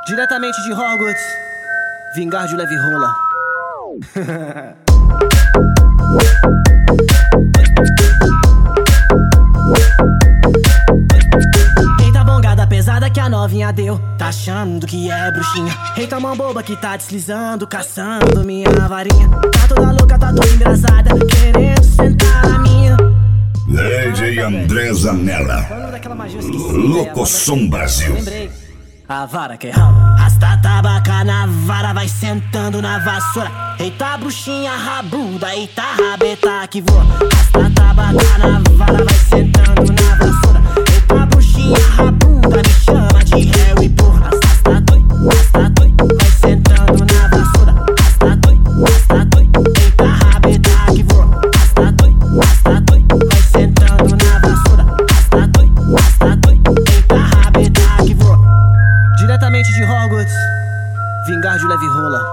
Diretamente de Hogwarts, vingar de leve rola. Eita bongada pesada que a novinha deu, tá achando que é bruxinha. Eita mão boba que tá deslizando, caçando minha varinha. Tá toda louca, tá toda engraçada, querendo sentar na minha. DJ André Zanella, Locosom Brasil. Lembrei. A vara que rala, rasta tabaca na vara, vai sentando na vassoura. Eita bruxinha rabuda, eita rabeta que voa. Rasta tabaca na vara, vai sentando na vassoura. Eita bruxinha rabuda, me chama de réu e porra. Rasta doi, vai sentando na vassoura. Rasta doi, eita rabeta que voa. Rasta doi, vai sentando na vassoura. Rasta doi, eita rabeta que voa. Diretamente de Hogwarts, vingar de leve rola.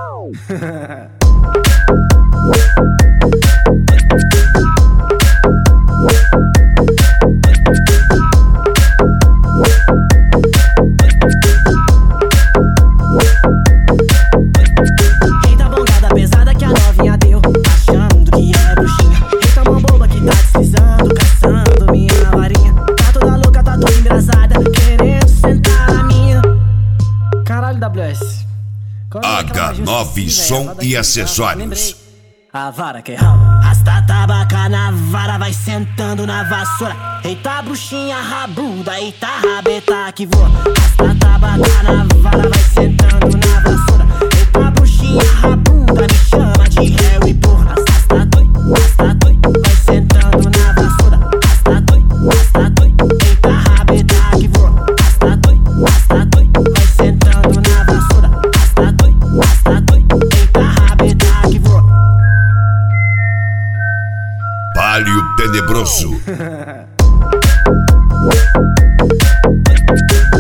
Eita bongada pesada que a novinha deu, achando que é bruxinha. Eita mão boba que tá deslizando, caçando minha varinha. Tá toda louca, tá toda engraçada, querendo sentar na minha. Caralho, WS. H9 Som e Acessórios. A vara que rala, rasta tabaca na vara, vai sentando na vassoura. Eita bruxinha rabuda, eita rabeta que voa. Rasta tabaca na vara, vai sentando na vassoura. Eita bruxinha rabuda, me chama de réu e porra. Rasta doi, vai sentando na vassoura. Rasta doi, eita rabeta que voa. Rasta doi, vai sentando na vassoura. Rasta doi, eita rabeta que voa. Palio Tenebroso.